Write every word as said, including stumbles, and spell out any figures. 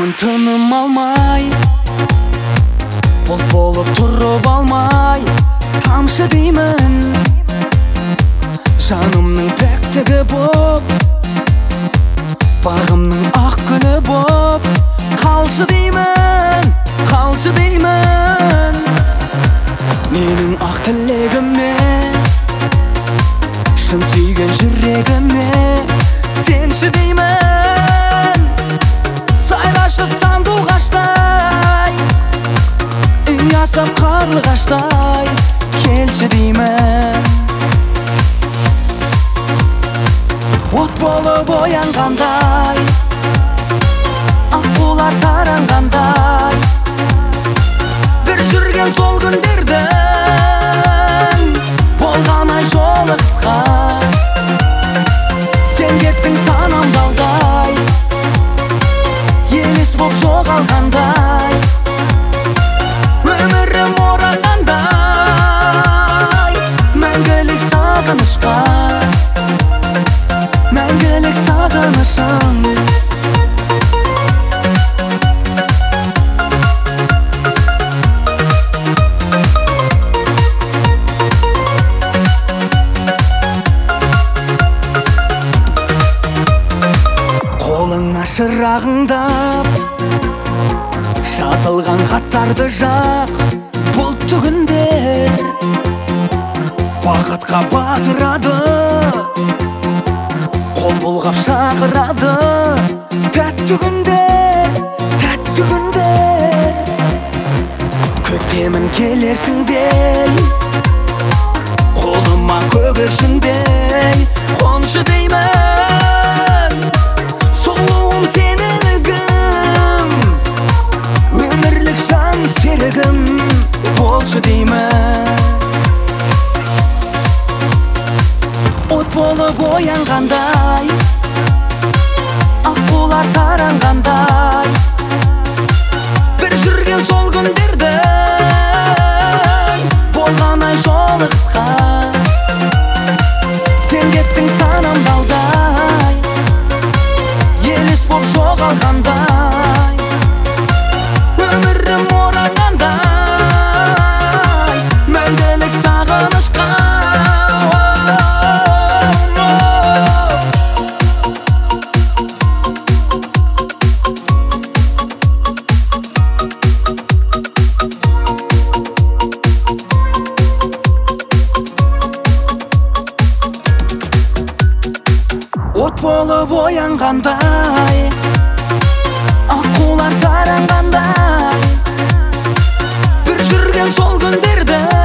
Жанымын тыным алмай, бұлт болып тұрып алмай, тамшы деймін. Жанымның пәктігі боп, бағымның ақ гүлі боп, қалшы деймін, қалшы деймін. Менің ақ тілегіме, шын сүйген жүрегіме, сенші деймін. Сайлашы сандуғаштай, үй асап қарлығаштай, келші деймін. От болып оянғандай, аққулар таранғандай, бір жүрген сол күндердің болған ай жолы қысқа. Сен кеттің санам балдай, елес боп жоғалғандай, өмірім орағандай, мәңгілік сағынышқа, мәңгілік сағынышым. Қолыңа шырағыңдап жазылған хаттарды жақ, бұлтты күндер бақытқа батырады, қол бұлғап шақырады. Тәтті күндер, тәтті күндер, күтемін келерсіңдей, қолыма көгершіндей, қоншы деймін. Сұлуым сенілігім, өмірлік жан серігім, болшы деймін. От болып оянғандай, аққулар таранғандай, бір жүрген сол күндердің болған ай жолы қысқа. Сен кеттің санам балдай, елес боп жоғалғандай, өмірім орағандай, мәңгілік сағынышқа. От болып оянғандай, аққулар таранғандай, бір жүрген сол күндердің